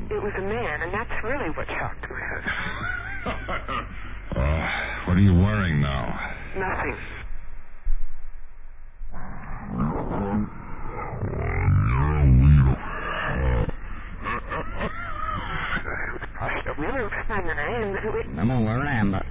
it was a man, and that's really what shocked me. What are you wearing now? Nothing. I'm over Lambert.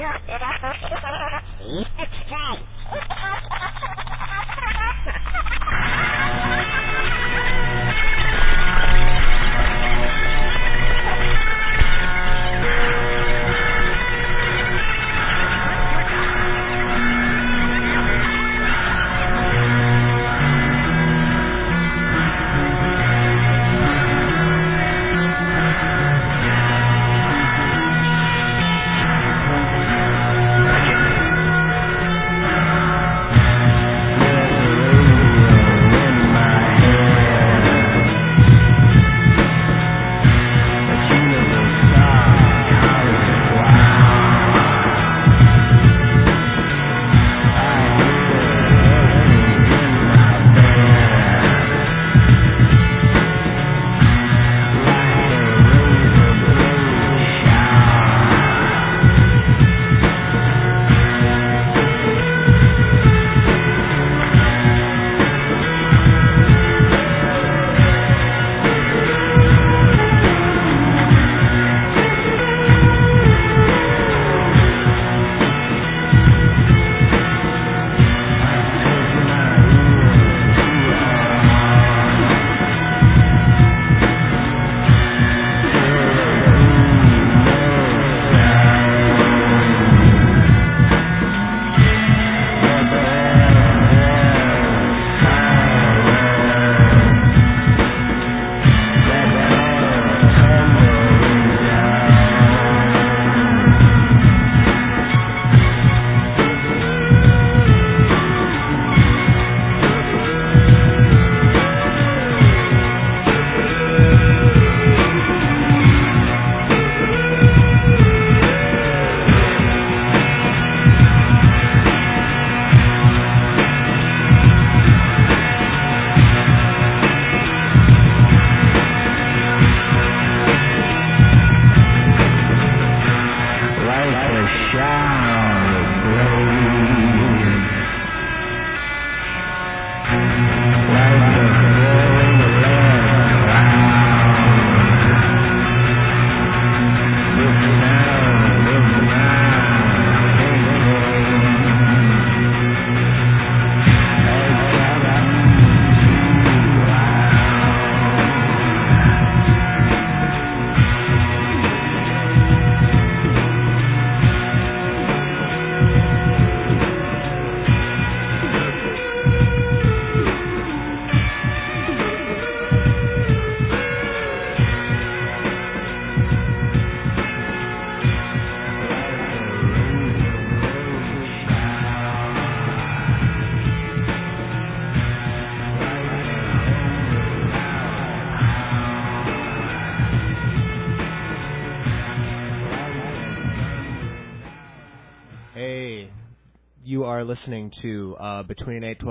Listening to Between 8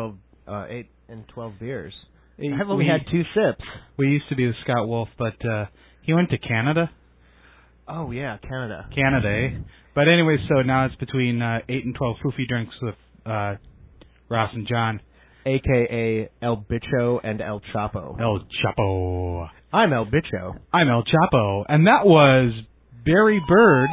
and 12 Beers. I've only had 2 sips. We used to be with Scott Wolf, but he went to Canada. Oh, yeah, Canada. Canada, eh? But anyway, so now it's Between 8 and 12 Foofy Drinks with Ross and John. A.K.A. El Bicho and El Chapo. El Chapo. I'm El Bicho. I'm El Chapo. And that was Barry Bird.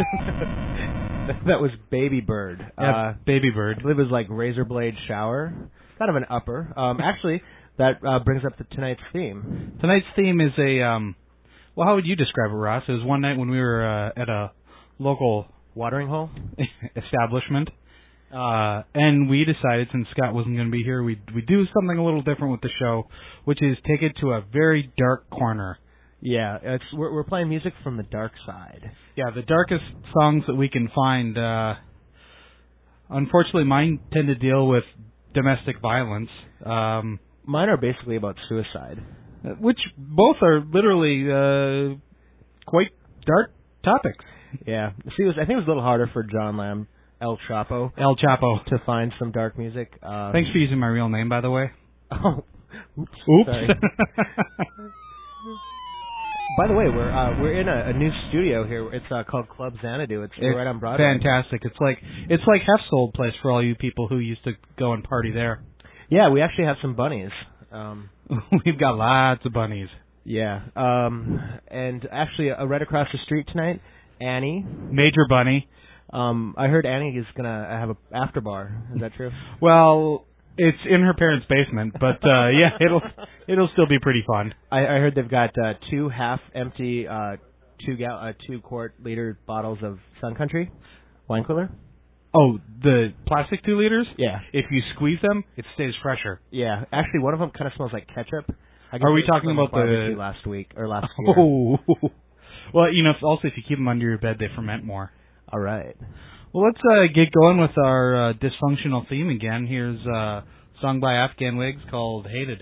That was Baby Bird. Yeah, Baby Bird. I believe it was like Razor Blade Shower. Kind of an upper. Actually, that brings up tonight's theme. Tonight's theme is a, well, how would you describe it, Ross? It was one night when we were at a local watering hole establishment. And we decided, since Scott wasn't going to be here, we'd do something a little different with the show, which is take it to a very dark corner. Yeah, we're playing music from the dark side. Yeah, the darkest songs that we can find. Unfortunately, mine tend to deal with domestic violence. Mine are basically about suicide. Which both are literally quite dark topics. Yeah. See, I think it was a little harder for John Lamb, El Chapo. El Chapo. To find some dark music. Thanks for using my real name, by the way. Oh, oops. Oops. Sorry. By the way, we're in a new studio here. It's called Club Xanadu. It's right on Broadway. Fantastic. It's like Hef's old place for all you people who used to go and party there. Yeah, we actually have some bunnies. We've got lots of bunnies. Yeah. And actually, right across the street tonight, Annie. Major bunny. I heard Annie is gonna have a after bar. Is that true? Well, it's in her parents' basement, but yeah, it'll still be pretty fun. I heard they've got 2 half-empty 2-quart liter bottles of Sun Country wine cooler. Oh, the plastic 2 liters? Yeah. If you squeeze them, it stays fresher. Yeah. Actually, one of them kind of smells like ketchup. Are we talking about the last week or last year? Oh. Well, you know, also if you keep them under your bed, they ferment more. All right. Well, let's get going with our dysfunctional theme again. Here's a song by Afghan Wigs called Hated.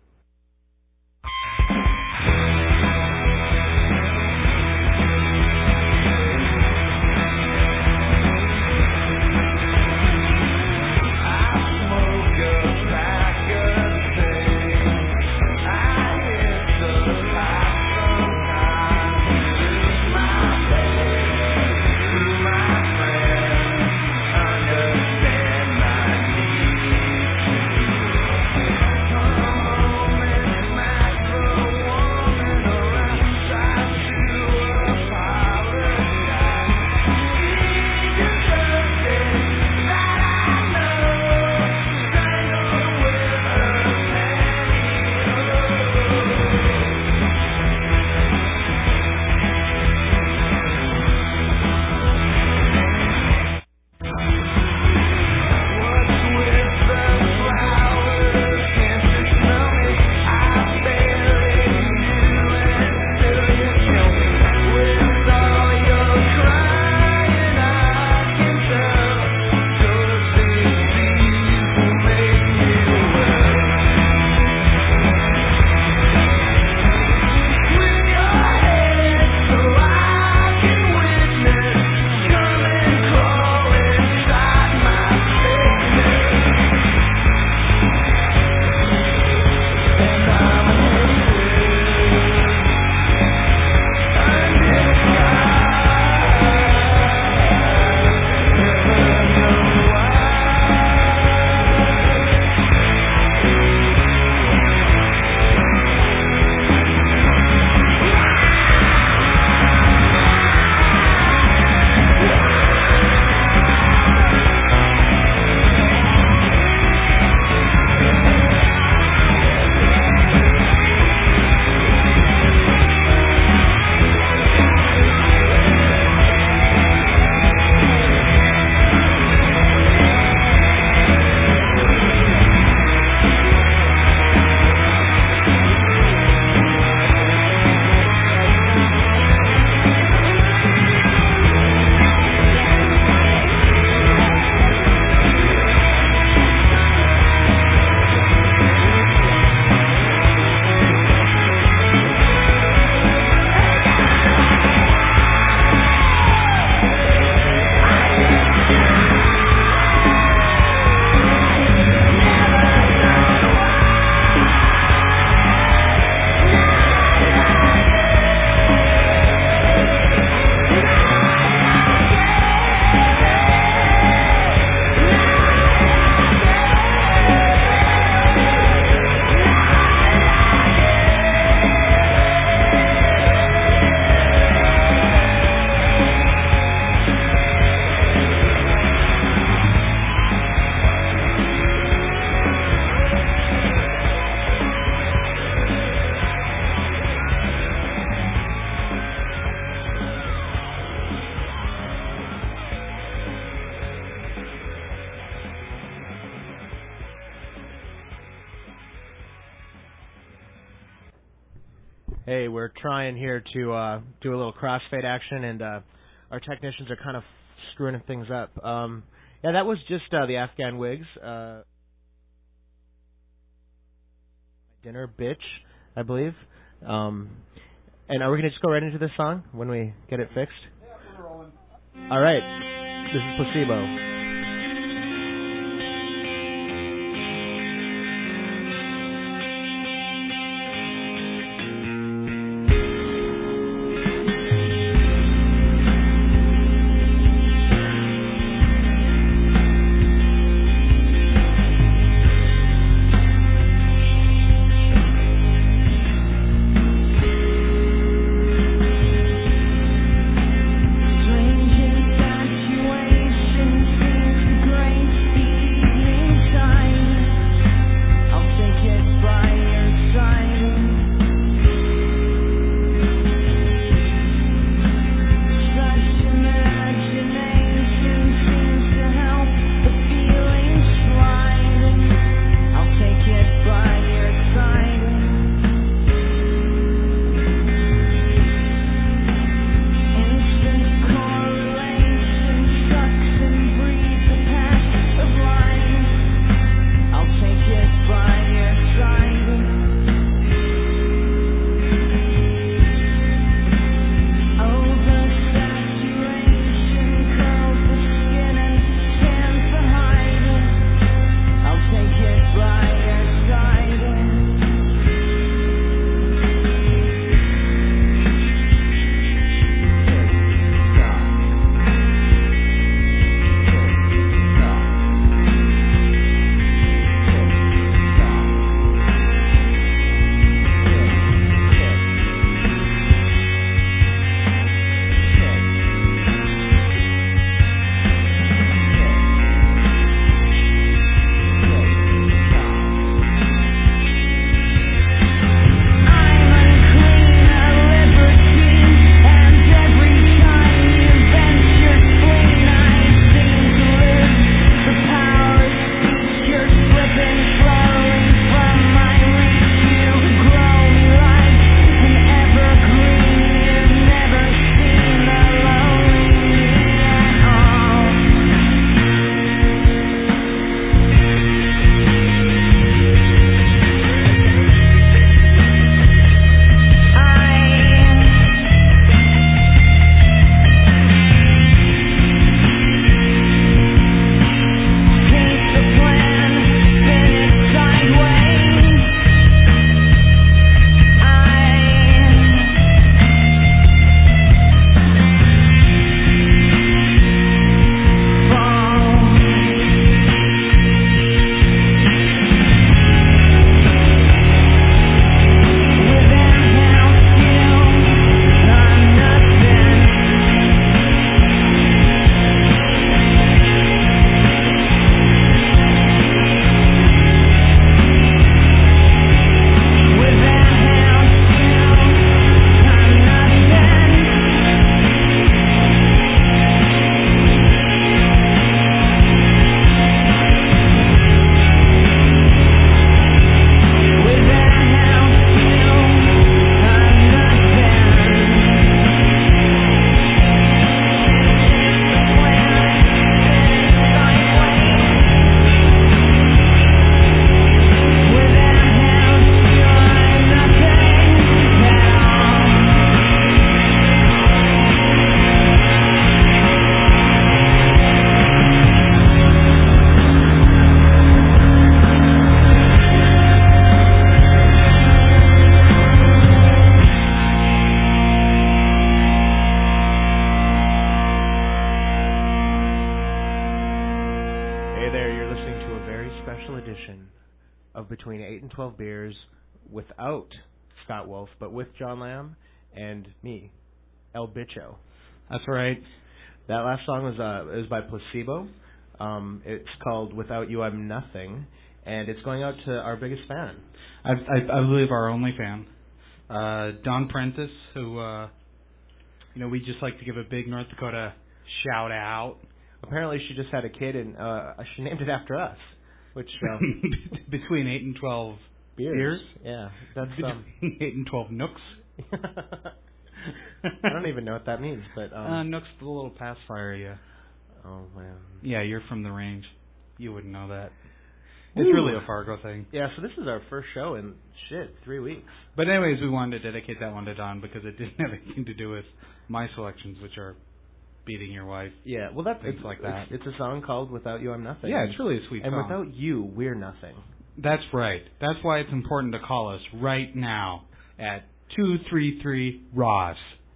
Hey, we're trying here to do a little crossfade action, and our technicians are kind of screwing things up. Yeah, that was just the Afghan Wigs. Dinner Bitch, I believe. And are we going to just go right into this song when we get it fixed? Yeah, we're rolling. All right. This is Placebo. 8 and 12 beers without Scott Wolf, but with John Lamb and me, El Bicho. That's right. That last song was by Placebo. It's called Without You I'm Nothing, and it's going out to our biggest fan. I believe our only fan, Don Prentice, who we just like to give a big North Dakota shout out. Apparently, she just had a kid, and she named it after us. Which between 8 and 12 beers. Yeah, that's between 8 and 12 nooks. I don't even know what that means, but nooks the little pacifier, yeah. Oh man. Yeah, you're from the range. You wouldn't know that. It's really a Fargo thing. Yeah, so this is our first show in 3 weeks. But anyways, we wanted to dedicate that one to Don because it didn't have anything to do with my selections, which are beating your wife. Yeah, well, that's things like that. It's a song called "Without You I'm Nothing." Yeah, it's really a sweet song. And song. without you, we're nothing. That's right. That's why it's important to call us right now at 233 Ross.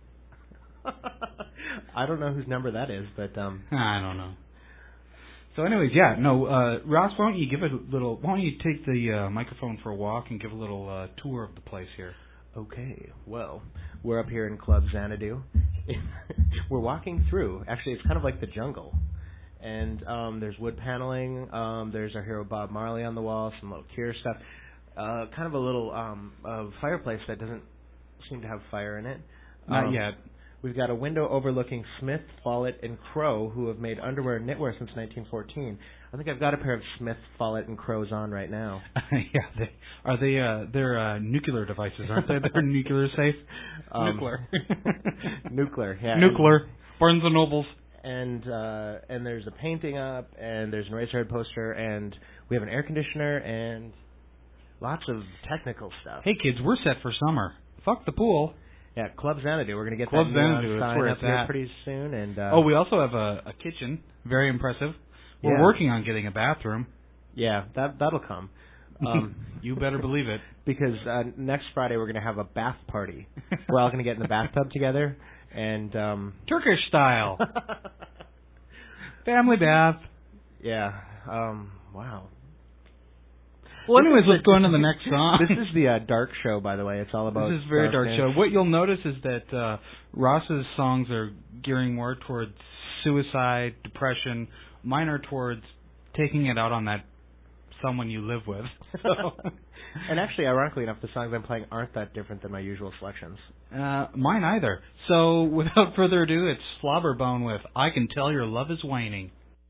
I don't know whose number that is, but I don't know. So, anyways, yeah, no, Ross, why don't you give a little? Why don't you take the microphone for a walk and give a little tour of the place here? Okay. Well, we're up here in Club Xanadu. We're walking through. Actually, it's kind of like the jungle. And there's wood paneling. There's our hero Bob Marley on the wall. Some little Cure stuff. Kind of a little fireplace that doesn't seem to have fire in it. Not yet. We've got a window overlooking Smith, Follett, and Crow, who have made underwear and knitwear since 1914. I think I've got a pair of Smith, Follett, and Crows on right now. Yeah, they're nuclear devices, aren't they? They're nuclear safe. Nuclear. Nuclear. Yeah. Nuclear. Barnes and Nobles. And there's a painting up, and there's an Eraserhead poster, and we have an air conditioner, and lots of technical stuff. Hey kids, we're set for summer. Fuck the pool. Yeah, Club Xanadu. We're going to get Club that Xanadu, sign where up it's here at. pretty soon. And we also have a kitchen. Very impressive. We're Yeah. working on getting a bathroom. Yeah, that'll come. You better believe it. Because next Friday we're going to have a bath party. We're all going to get in the bathtub together. And Turkish style. Family bath. Yeah. Wow. Well, anyways, let's go on to the next song. This is the dark show, by the way. It's all about. This is a very dark darkness. show. What you'll notice is that Ross's songs are gearing more towards suicide, depression. Mine are towards taking it out on that someone you live with. And actually, ironically enough, the songs I'm playing aren't that different than my usual selections. Mine either. So, without further ado, it's Slobberbone with "I Can Tell Your Love Is Waning."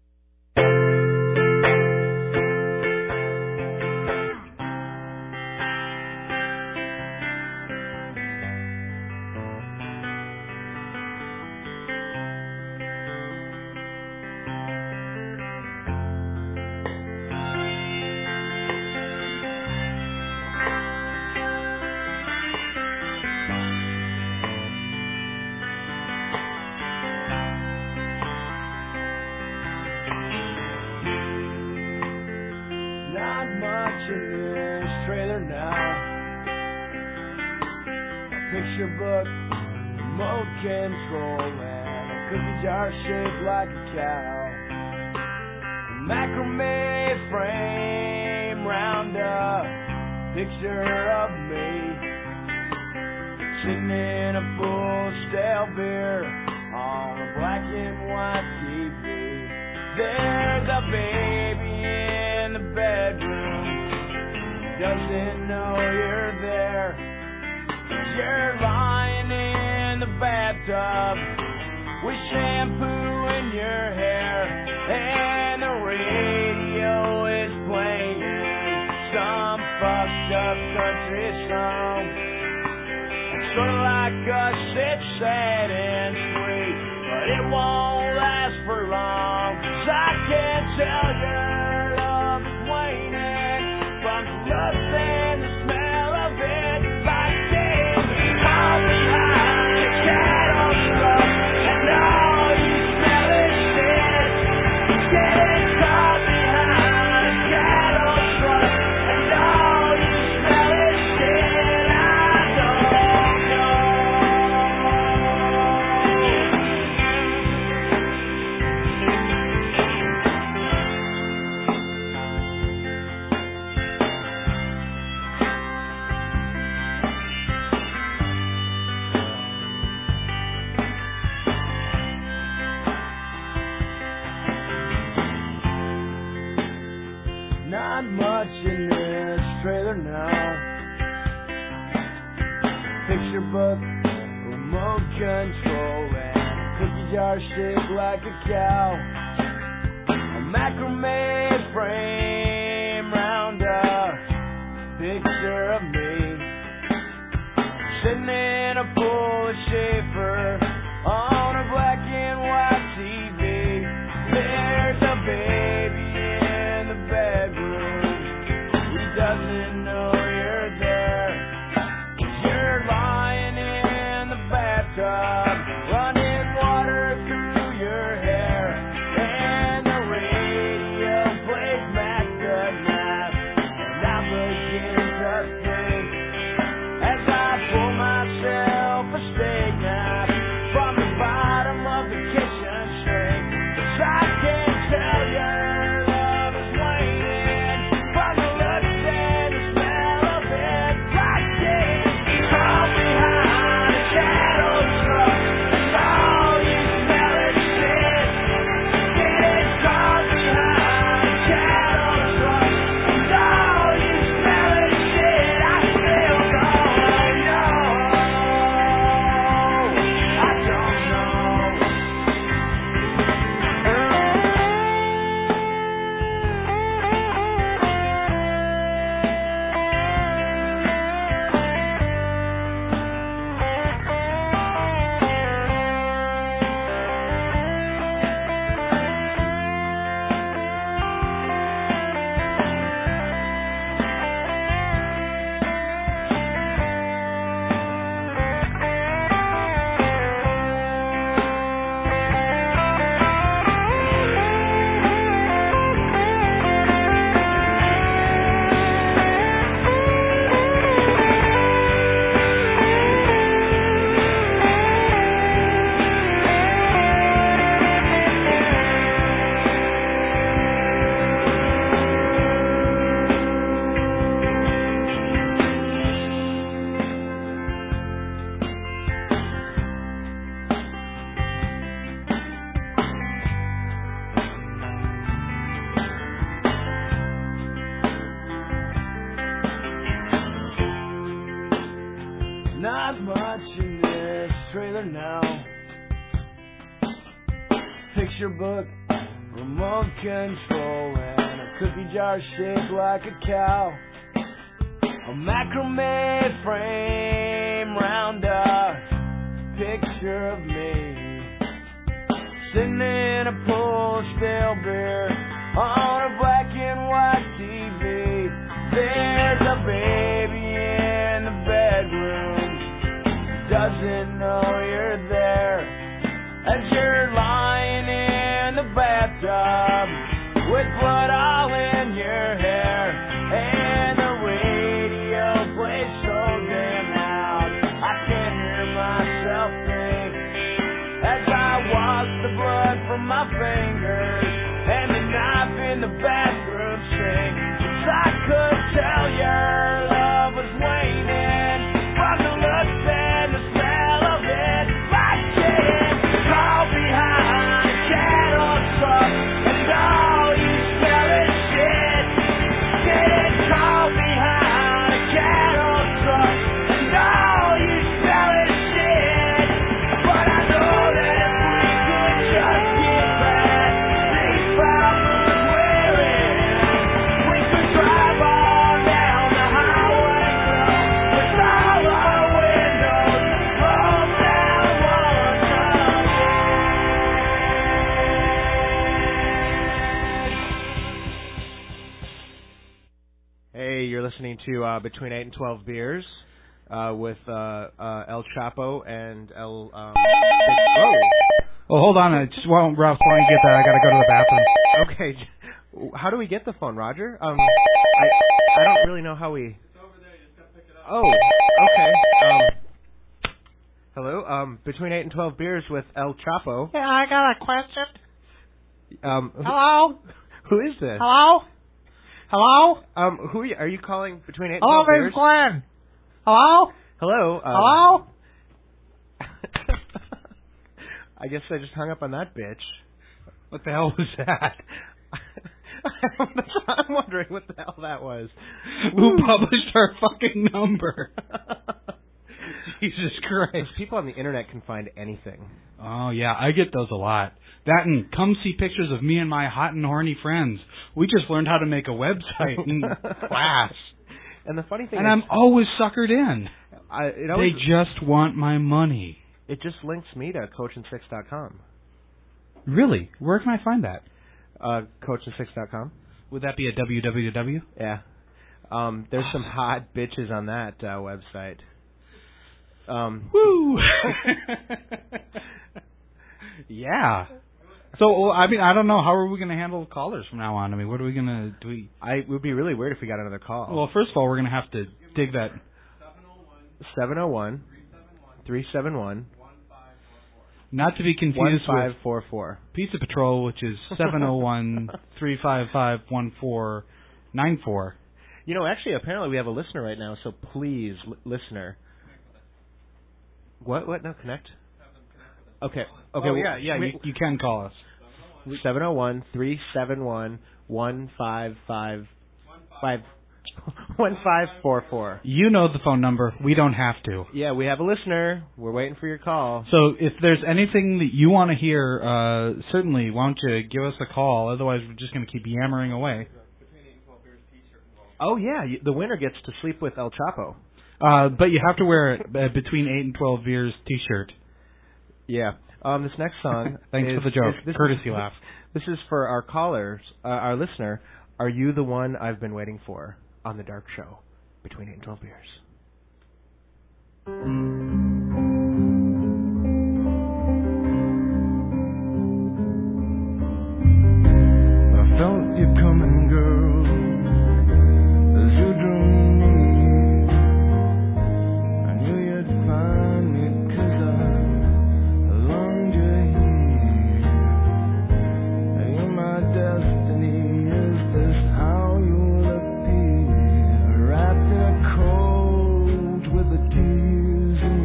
Picture book, remote control, and a cookie jar shaped like a cow. A macrame frame, round up, picture of me, sitting in a full stale beer on a black and white TV. There's a baby in the bedroom, doesn't know you're there. You're lying in the bathtub with shampoo in your hair, and the radio is playing some fucked up country song. It's sort of like us, it's sad and sweet, but it won't last for long. 'Cause I can tell your love is waning from the lust and the smell of it. Like I'll be behind the cattle truck, and all you smell is shit. Getting caught behind the cattle truck, and all you smell is shit. I don't know. trailer now. Picture book, remote control, and a cookie jar shaped like a cow. A macrame frame round a picture of me, sitting in a pool of Schaefer on a black and white TV. There's a baby in the bedroom. He doesn't know you're there. You're lying in the bathtub, running water through your hair, and the radio plays Matt Goodnight, and I begin to think as I pull myself a steak knife from the bottom of the kitchen sink. 'Cause I can tell your love is waning from the looks and the smell of it. I can crawl behind a shadow truck, and all you smell is shit. Getting caught behind a shadow truck, and all you smell is shit. I still don't know. I don't know. Not much in this trailer now. Picture book, remote control, and a cookie jar shaped like a cow. A macrame frame round a picture of me, sitting in a pool of stale beer on a black and white TV. There's a baby in the bedroom, doesn't know you're there, as you're lying in the bathtub with blood all in your hair, and the radio plays so damn loud I can't hear myself think as I wash the blood from my fingers and the knife in the bathroom sink. 'Cause I could tell your love was waning from the looks and the smell of it. Like getting caught behind a shadow truck, and all you smell is shit. Getting caught behind a shadow truck, and all you smell is shit. But I know that if we could just get past these problems we're in, we could drive on down the highway with all our windows rolled down once again. Hey, you're listening to Between 8 and 12 Beers with El Chapo and El... Oh, hold on. I just want Ralph. While you get there, I got to go to the bathroom. Okay. How do we get the phone, Roger? I don't really know how we... It's over there. You just got to pick it up. Oh, okay. Hello. Between 8 and 12 Beers with El Chapo. Yeah, I got a question. Who Hello? is this? Hello? Hello? Who are you calling Between 8 and Hello, 12 Beers? Miss Glenn. Hello? Hello. Hello? I guess I just hung up on that bitch. What the hell was that? I'm wondering what the hell that was. Who published our fucking number? Jesus Christ. People on the internet can find anything. Oh, yeah, I get those a lot. That and come see pictures of me and my hot and horny friends. We just learned how to make a website in class. And the funny thing and is... I'm always suckered in. They just want my money. It just links me to coachandsix.com. Really? Where can I find that? Coachandsix.com. Would that be a www? Yeah. There's some hot bitches on that website. Woo! Yeah. So, I mean, I don't know. How are we going to handle callers from now on? I mean, what are we going to do? It would be really weird if we got another call. Well, first of all, we're going to have to dig that. 701-371. Not to be confused 1544. With Pizza Patrol, which is 701-355-1494. You know, actually, apparently we have a listener right now, so please, listener. What? No, connect? Okay. Okay. Yeah, you can call us. 701-371-1544. You know the phone number. We don't have to. Yeah, we have a listener. We're waiting for your call. So if there's anything that you want to hear, certainly, why don't you give us a call? Otherwise, we're just going to keep yammering away. Oh, yeah. The winner gets to sleep with El Chapo. But you have to wear a Between 8 and 12 Beers t-shirt. Yeah. This next song... Thanks for the joke. Courtesy laugh. This is for our callers, our listener. Are you the one I've been waiting for on The Dark Show? Between 8 and 12 Beers. I felt you coming, girl, as you drew near. I knew you'd find me 'cause I longed you here. You're my destiny, is this how you'll appear? Wrapped in a coat with the tears in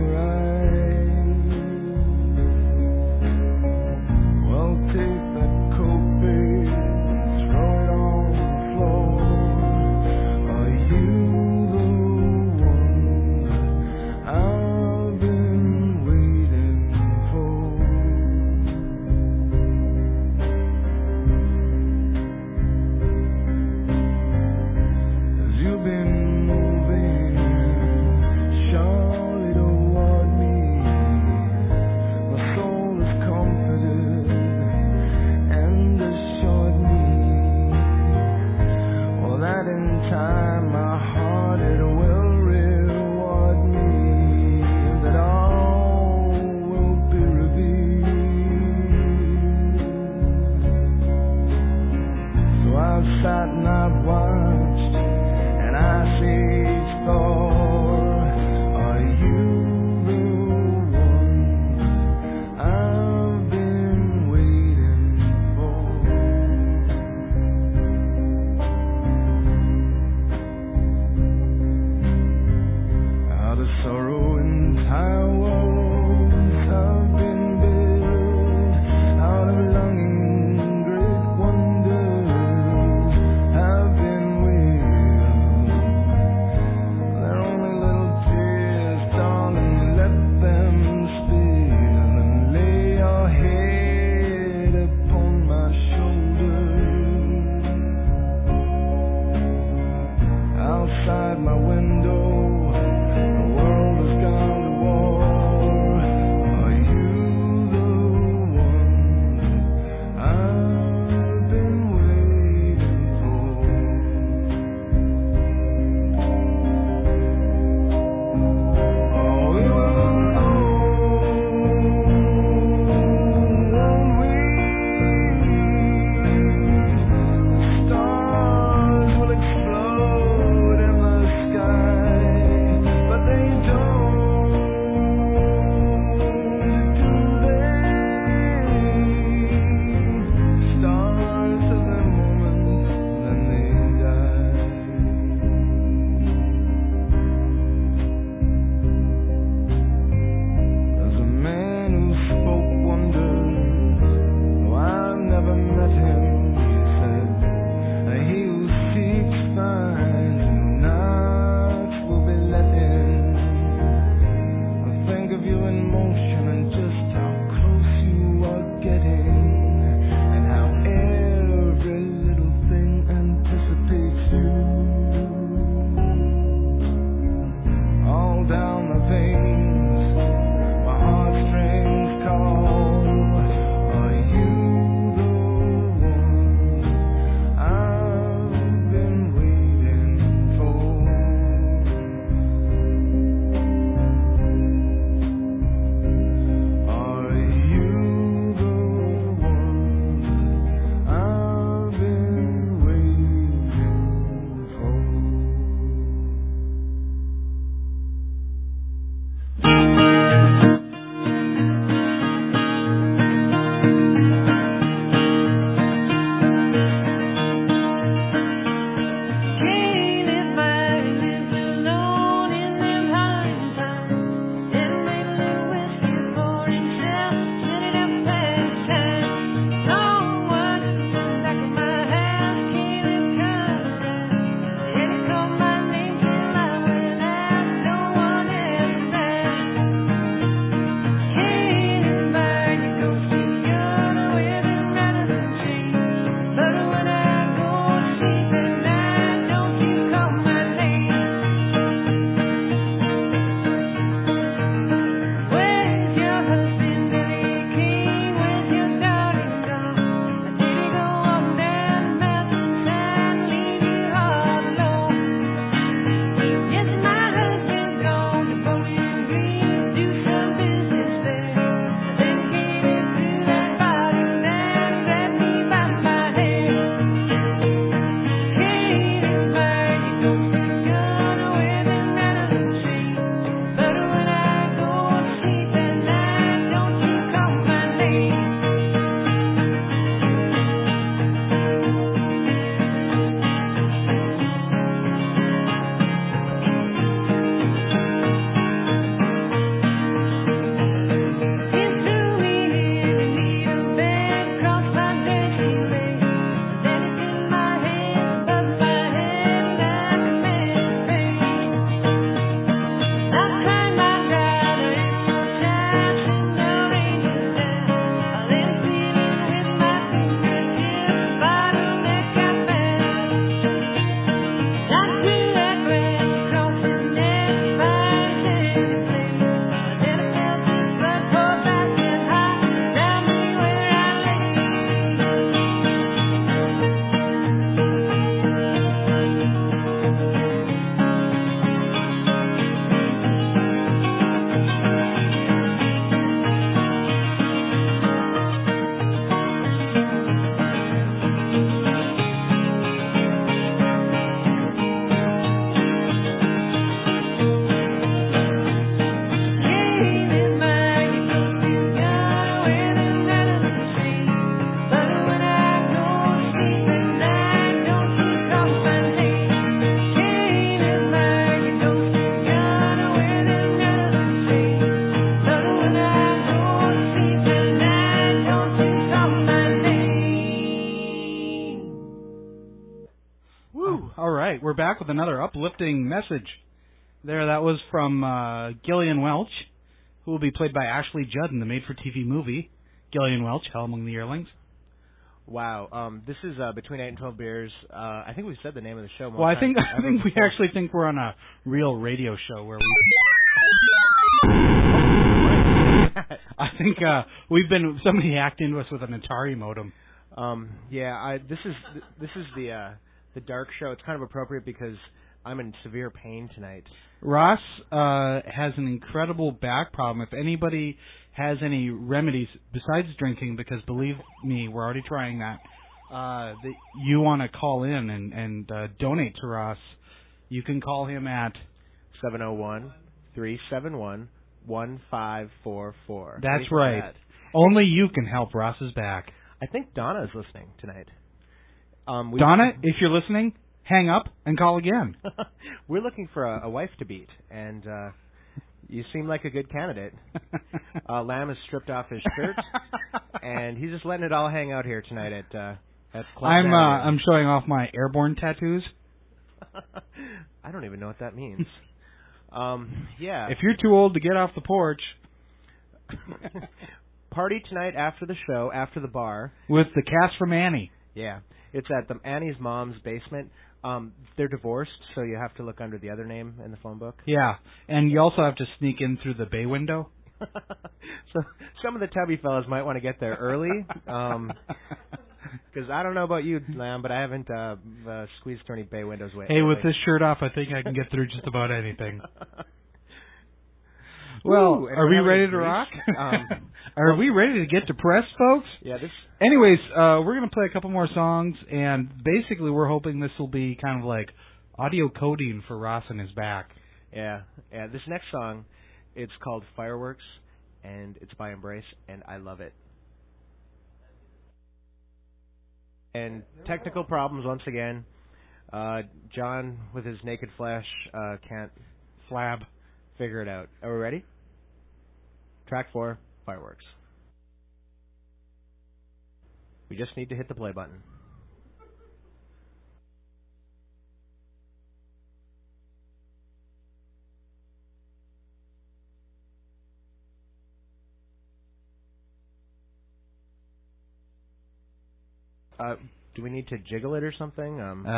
back with another uplifting message. There, that was from Gillian Welch, who will be played by Ashley Judd in the made-for-TV movie Gillian Welch, Hell Among the Yearlings. Wow. This is Between 8 and 12 Beers. I think we've said the name of the show. Well, I think we actually think we're on a real radio show where we. I think somebody hacked into us with an Atari modem. This is the dark show. It's kind of appropriate because I'm in severe pain tonight. Ross has an incredible back problem. If anybody has any remedies besides drinking, because believe me, we're already trying that, that you want to call in and donate to Ross, you can call him at 701-371-1544. That's right. That? Only you can help Ross's back. I think Donna is listening tonight. Donna, if you're listening, hang up and call again. We're looking for a wife to beat, and you seem like a good candidate. Lamb has stripped off his shirt, and he's just letting it all hang out here tonight at Club I'm showing off my airborne tattoos. I don't even know what that means. Yeah. If you're too old to get off the porch. Party tonight after the show, after the bar. With the cast from Annie. Yeah. It's at Annie's mom's basement. They're divorced, so you have to look under the other name in the phone book. Yeah, and you also have to sneak in through the bay window. So some of the tubby fellas might want to get there early. Because I don't know about you, Lamb, but I haven't squeezed through any bay windows. Hey, with this shirt off, I think I can get through just about anything. Well, are we ready to rock? Are we ready to get depressed, folks? Yeah. Anyways, we're going to play a couple more songs, and basically we're hoping this will be kind of like audio coding for Ross and his back. Yeah. This next song, it's called Fireworks, and it's by Embrace, and I love it. And technical problems once again. John, with his naked flash, can't figure it out. Are we ready? Track 4, Fireworks. We just need to hit the play button. Do we need to jiggle it or something?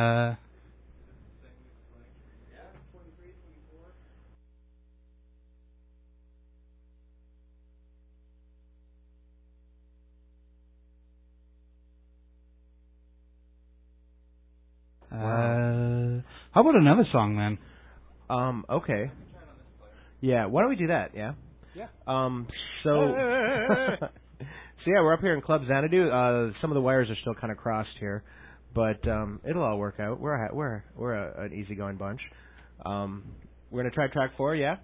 How about another song then? Okay. Yeah, why don't we do that? Yeah. Yeah. So yeah, we're up here in Club Xanadu. Some of the wires are still kind of crossed here, but it'll all work out. We're an easygoing bunch. We're gonna try track 4. Yeah.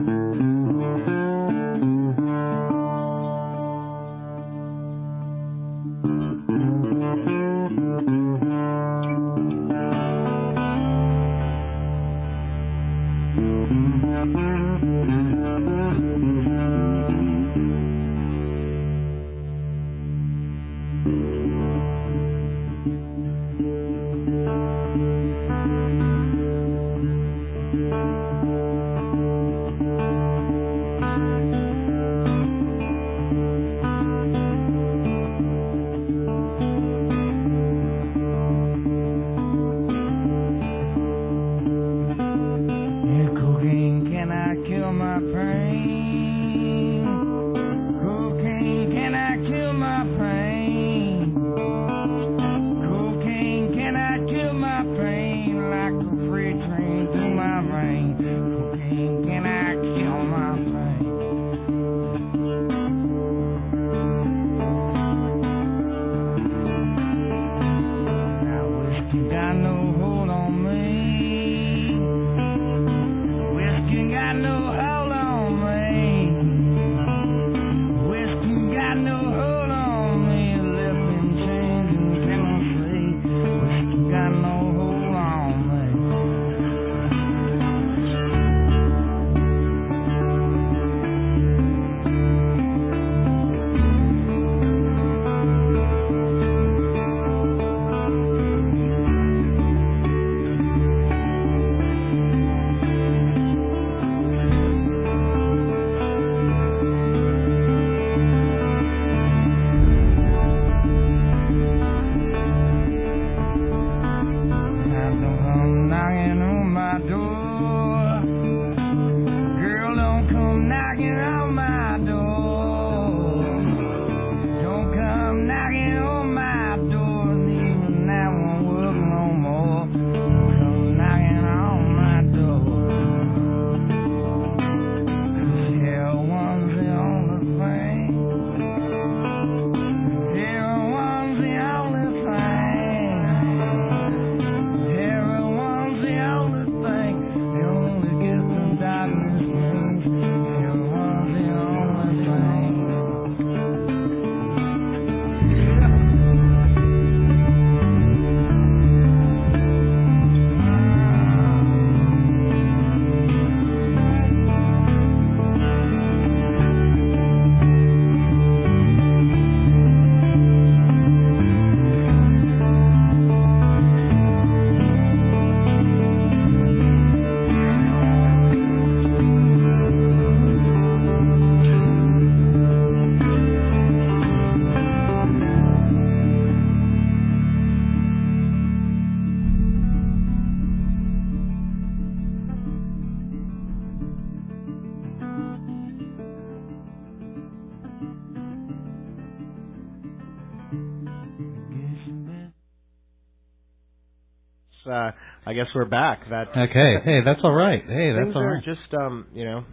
I guess we're back. Okay. Hey, that's all right. Hey, that's all right. Things are just, you know.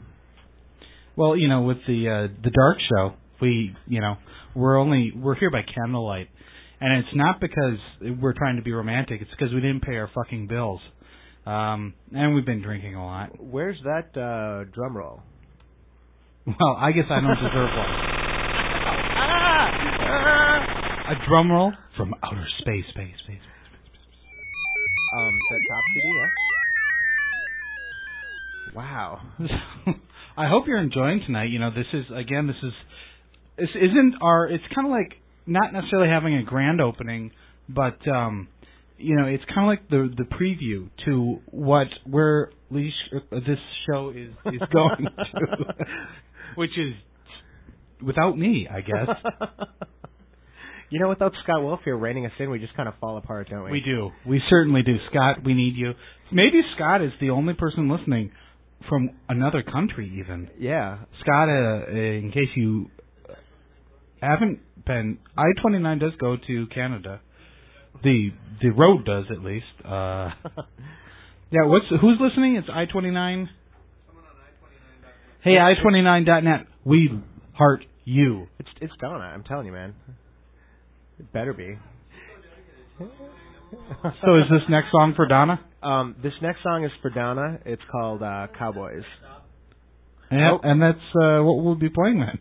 Well, you know, with the Dark Show, we're here by candlelight, and it's not because we're trying to be romantic. It's because we didn't pay our fucking bills, and we've been drinking a lot. Where's that drum roll? Well, I guess I don't deserve one. A drum roll from outer space. That top CD, yeah? Wow. I hope you're enjoying tonight. You know, this isn't it's kind of like not necessarily having a grand opening, but you know, it's kind of like the preview to where this show is going to, which is without me, I guess. You know, without Scott Wolf here reining us in, we just kind of fall apart, don't we? We do. We certainly do. Scott, we need you. Maybe Scott is the only person listening from another country, even. Yeah. Scott, in case you haven't been, I-29 does go to Canada. The road does, at least. Yeah, who's listening? It's I-29. Hey, I29.net. We heart you. It's Donna, I'm telling you, man. It better be. So is this next song for Donna? This next song is for Donna. It's called Cowboys. Yeah, and that's what we'll be playing then.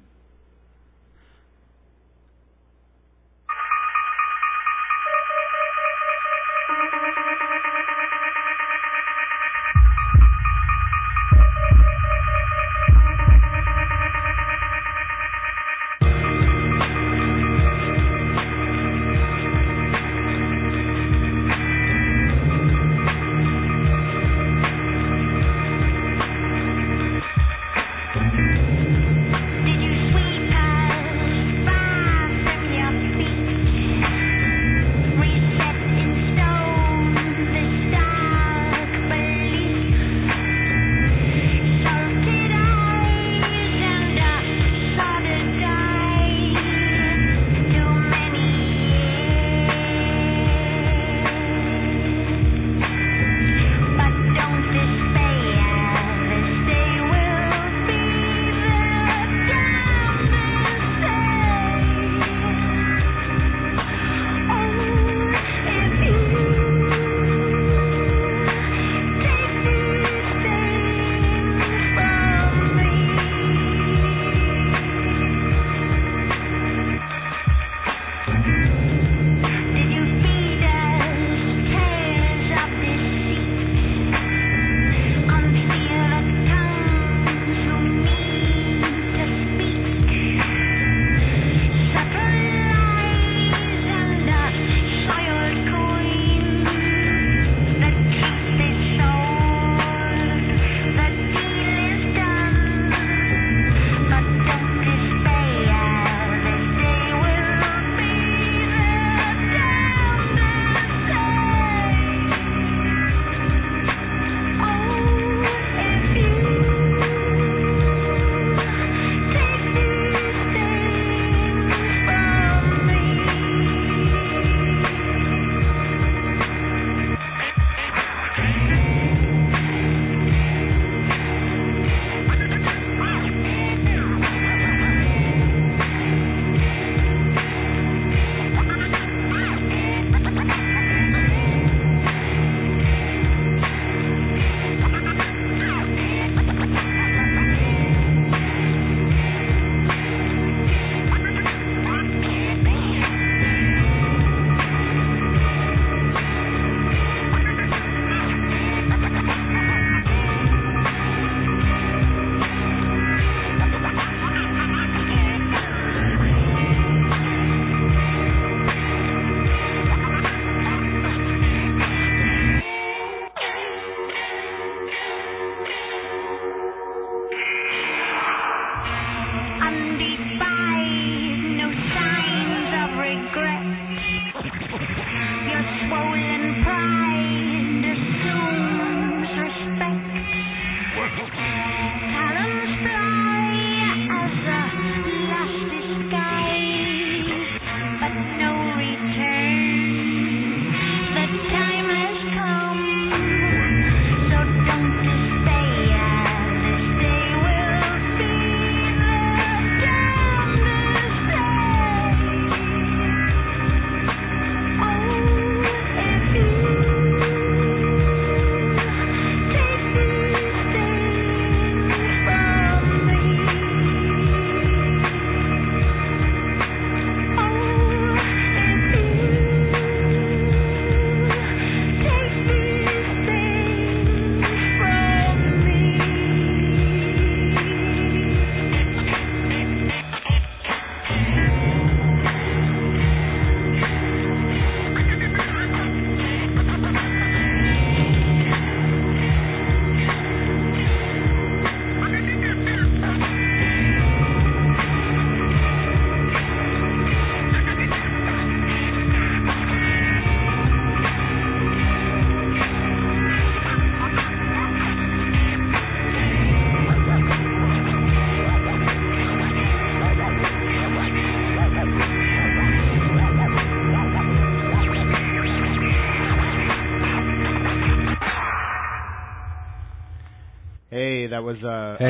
That was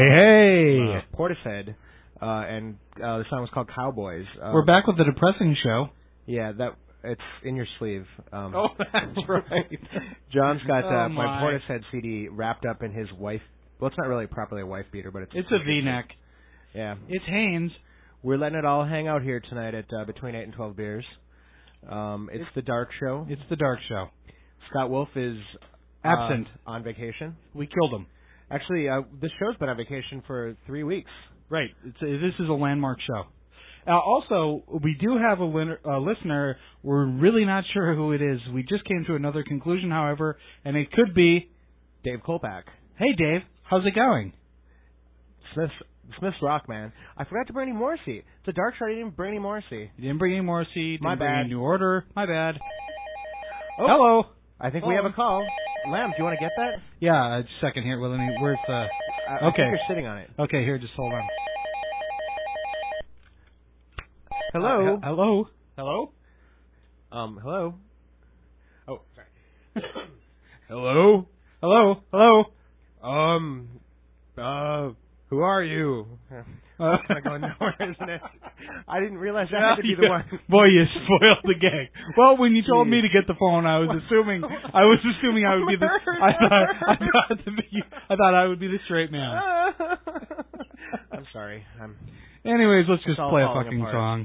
Portishead, and the song was called Cowboys. We're back with the depressing show. Yeah, it's in your sleeve. Oh, that's right. John's got my Portishead CD wrapped up in his Well, it's not really properly a wife beater, but It's a V-neck. Yeah. It's Hanes. We're letting it all hang out here tonight at Between 8 and 12 Beers. It's the Dark Show. It's the Dark Show. Scott Wolf is Absent. On vacation. We killed him. Actually, this show's been on vacation for 3 weeks. Right. This is a landmark show. Also, we do have a listener. We're really not sure who it is. We just came to another conclusion, however, and it could be Dave Kolpak. Hey, Dave. How's it going? Smith's Rock, man. I forgot to bring any Morrissey. It's a Dark Show. I didn't bring any Morrissey. You didn't bring any Morrissey. My Didn't bring bad. any New Order. My bad. Oh. Hello. I think we have a call. Lamb, do you want to get that? Yeah, just a second here. Well, where's the... I Okay. think you're sitting on it. Okay, here, just hold on. Hello? Hello? Hello? Hello? Oh, sorry. Hello? Hello? Hello? Who are you? It's kind of going nowhere, isn't it? I didn't realize I had to be the one. Boy, you spoiled the gag. Well, when you told me to get the phone, I was assuming I would be the. I thought I would be the straight man. I'm sorry. Anyways, let's just It's all play a falling fucking apart. song.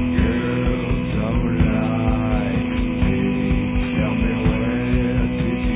Tell me where did you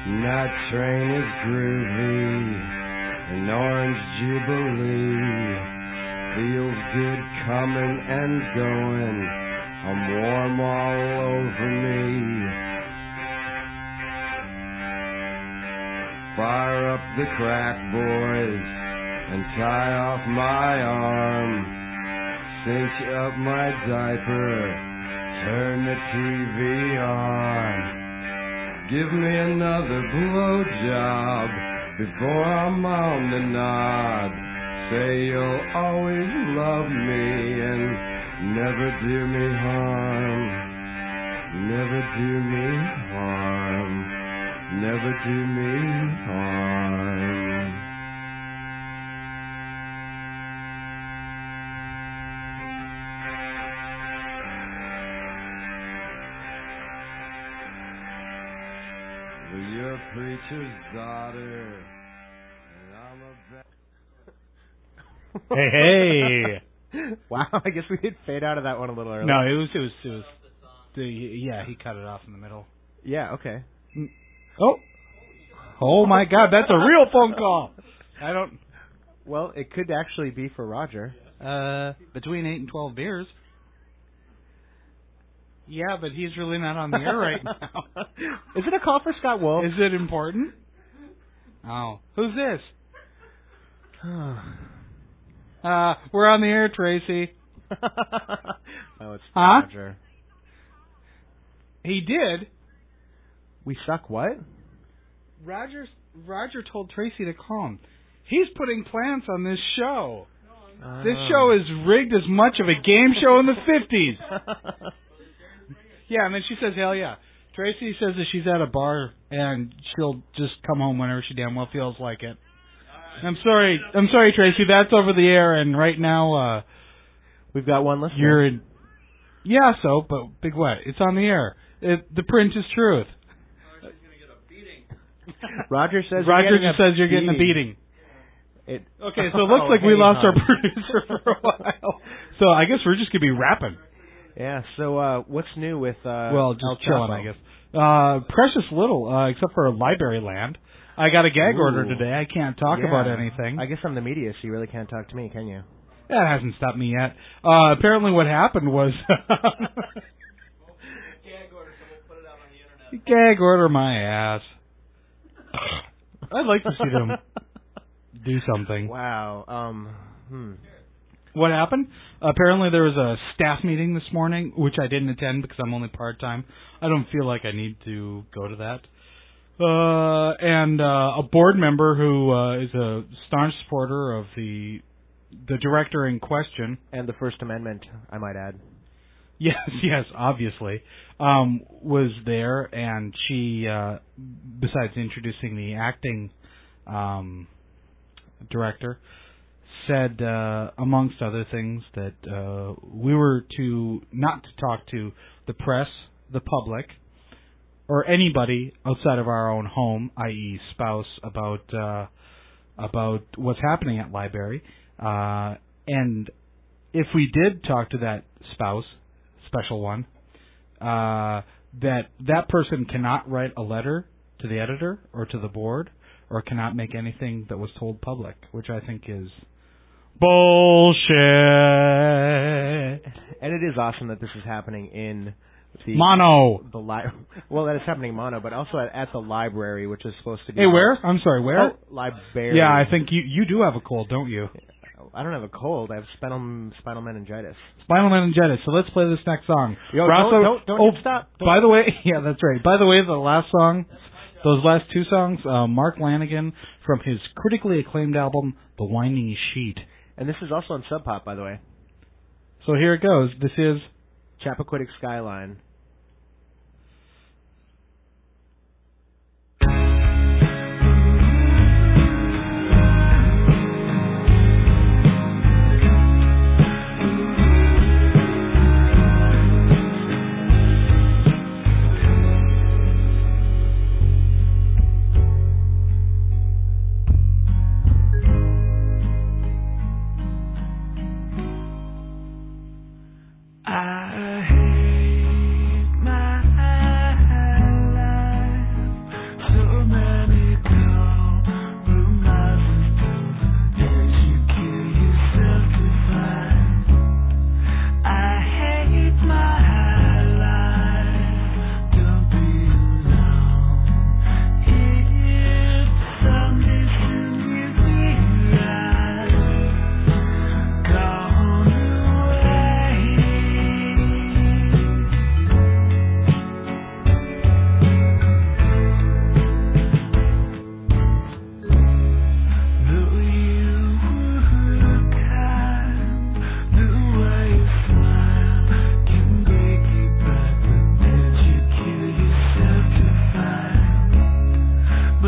That train is groovy, an orange jubilee. Feels good coming and going, I'm warm all over me. Fire up the crack, boys, and tie off my arm. Cinch up my diaper, turn the TV on. Give me another blowjob before I'm on the nod. Say you'll always love me and never do me harm. Never do me harm. Never do me harm. Well, you're a preacher's daughter, and I'm a Hey. Wow, I guess we did fade out of that one a little early. No, it was. Yeah, he cut it off in the middle. Yeah, okay. Oh my God, that's a real phone call. I don't. Well, it could actually be for Roger. Between 8 and 12 beers. Yeah, but he's really not on the air right now. Is it a call for Scott Wolf? Is it important? Oh, who's this? We're on the air, Tracy. Oh, it's Huh? Roger. He did. We suck what? Roger told Tracy to call him. He's putting plans on this show. This show is rigged as much of a game show in the 50s. Yeah, and then she says, hell yeah. Tracy says that she's at a bar and she'll just come home whenever she damn well feels like it. I'm sorry, Tracy, that's over the air, and right now, we've got one listener. you're in... Yeah, but big what? It's on the air. The print is truth. Roger says you're getting a beating. Okay, Okay, so it looks like we lost our producer for a while. So I guess we're just going to be rapping. Yeah, so what's new with Well, just El chilling, Chapo? I guess. Precious little, except for Library Land. I got a gag order today. I can't talk about anything. I guess I'm the media, so you really can't talk to me, can you? That hasn't stopped me yet. Apparently what happened was... Gag order my ass. I'd like to see them do something. Wow. What happened? Apparently there was a staff meeting this morning, which I didn't attend because I'm only part-time. I don't feel like I need to go to that. And a board member who is a staunch supporter of the director in question. And the First Amendment, I might add. Yes, obviously, was there, and she, besides introducing the acting director, said, amongst other things, that we were not to talk to the press, the public, or anybody outside of our own home, i.e. spouse, about what's happening at Library. And if we did talk to that spouse, special one, that person cannot write a letter to the editor or to the board, or cannot make anything that was told public, which I think is bullshit. And it is awesome that this is happening in the mono. Well, that is happening mono, but also at the library, which is supposed to be. Hey, where? I'm sorry, where? Oh, library. Yeah, I think you do have a cold, don't you? I don't have a cold. I have spinal meningitis. Spinal meningitis. So let's play this next song. Yo, don't stop. By the way, yeah, that's right. By the way, the last song, those last two songs, Mark Lanigan from his critically acclaimed album, The Winding Sheet. And this is also on Sub Pop, by the way. So here it goes. This is Chappaquiddick Skyline. I hate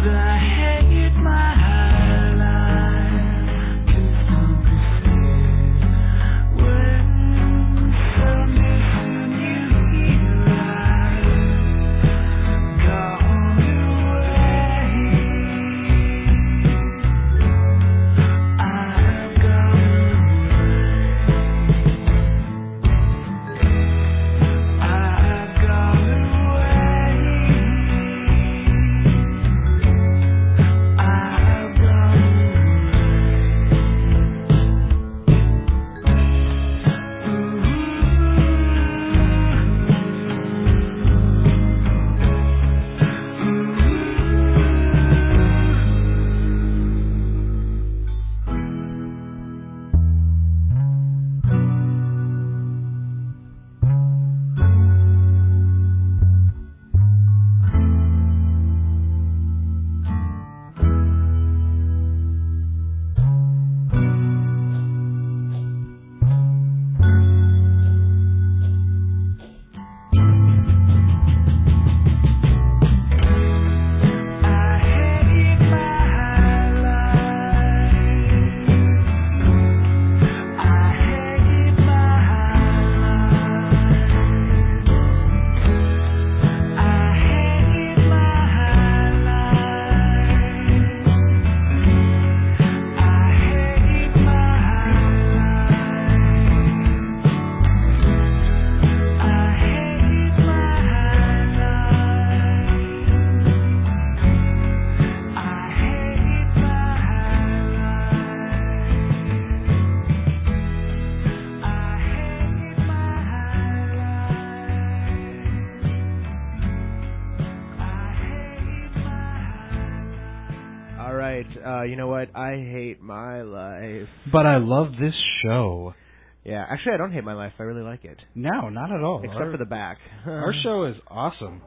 You know what? I hate my life. But I love this show. Yeah, actually, I don't hate my life. I really like it. No, not at all. Except for the back. Our show is awesome.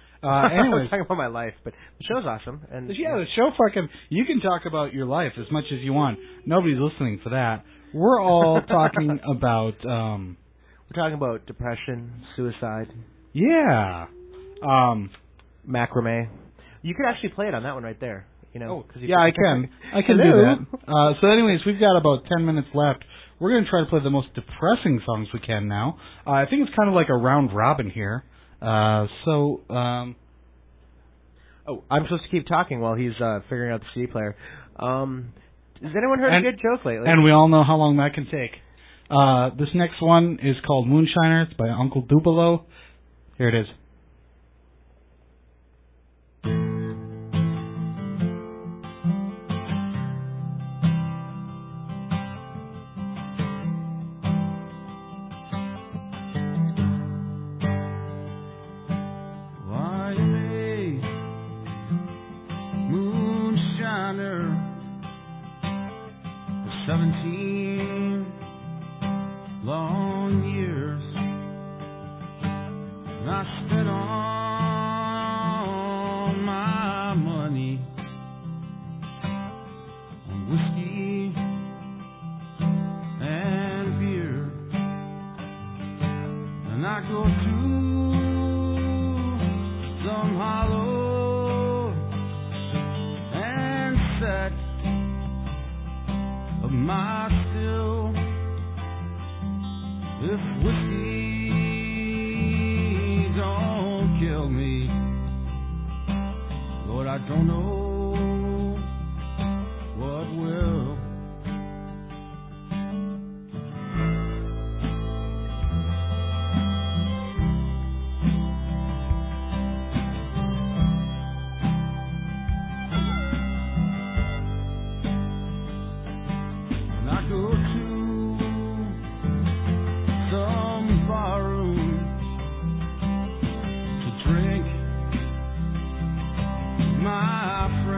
I Anyways, was talking about my life, but the show's awesome. And yeah, the show fucking. You can talk about your life as much as you want. Nobody's listening for that. We're all talking about. We're talking about depression, suicide. Yeah. Macrame. You could actually play it on that one right there. You know, yeah, I can. I can do that. So anyways, we've got about 10 minutes left. We're going to try to play the most depressing songs we can now. I think it's kind of like a round robin here. I'm supposed to keep talking while he's figuring out the CD player. Has anyone heard a good joke lately? And we all know how long that can take. This next one is called Moonshiner. It's by Uncle Duplo. Here it is. My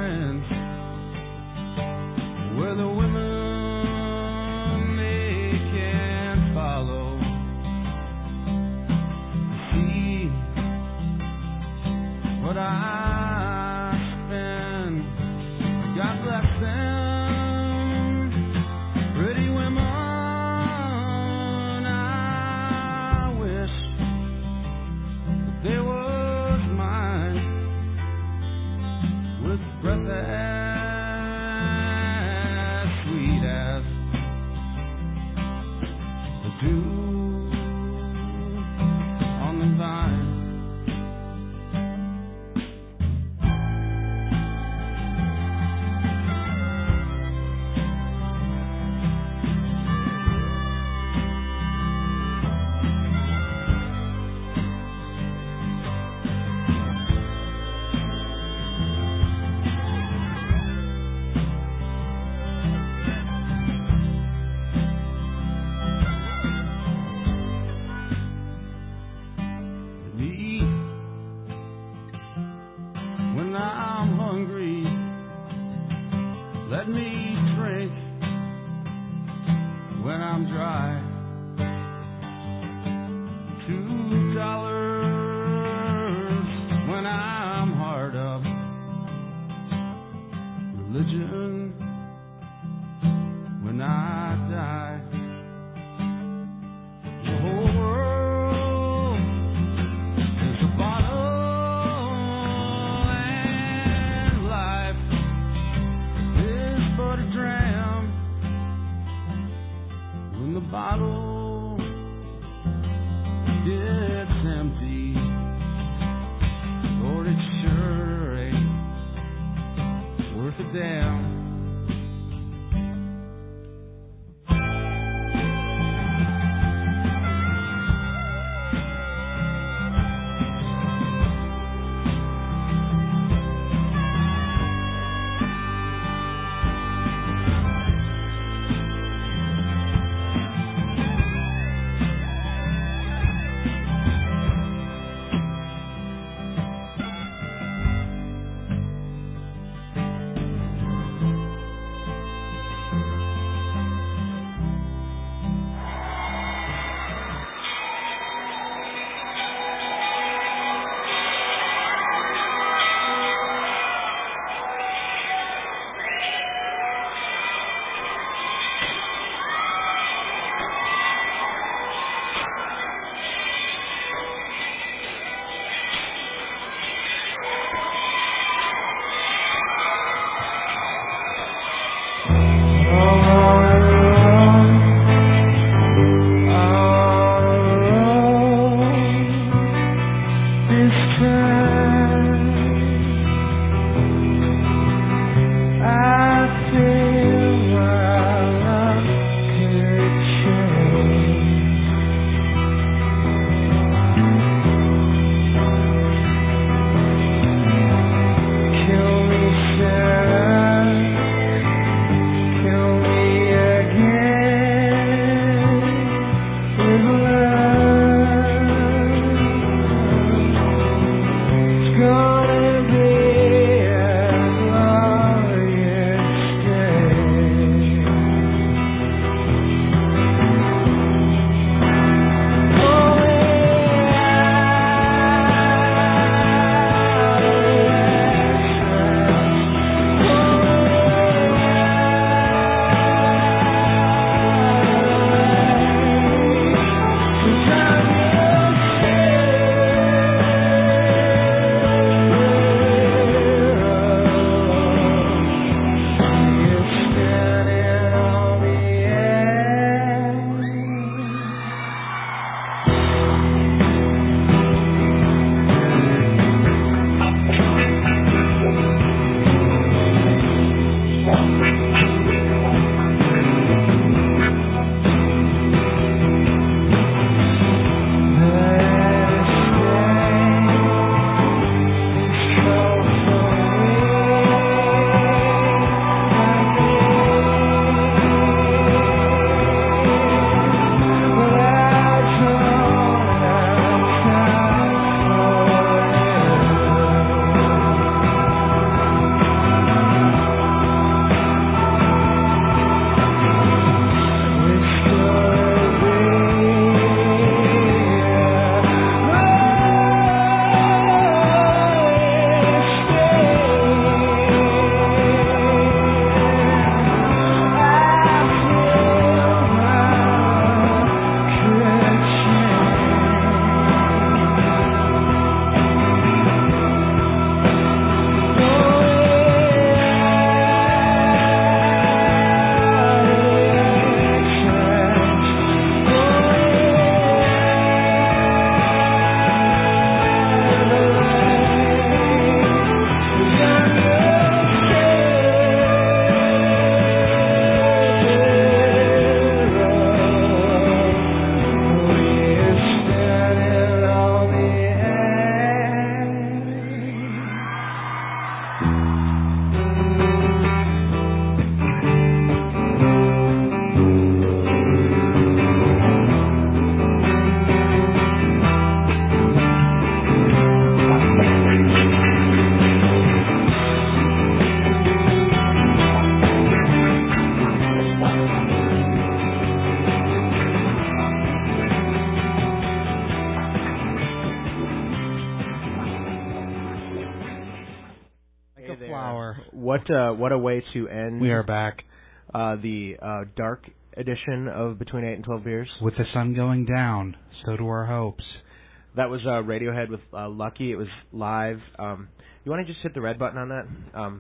with breath as sweet as the dew on the vine. When I'm hungry, let me drink. When I'm dry, $2. When I'm hard up, religion. When I die, the whole world is a bottle. When the bottle gets empty, Lord, it sure ain't worth a damn. there. Flower. What a way to end. We are back. The dark edition of Between 8 and 12 Beers. With the sun going down, so do our hopes. That was Radiohead with Lucky. It was live. You want to just hit the red button on that?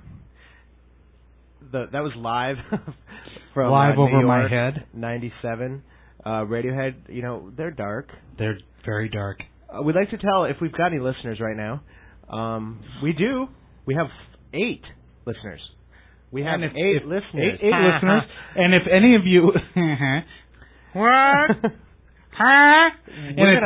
That was live from live New over York, my head. 97. Radiohead, they're dark. They're very dark. We'd like to tell if we've got any listeners right now. We do. We have 8 listeners. We have 8 listeners. 8 listeners. And if any of you... What? Huh? And if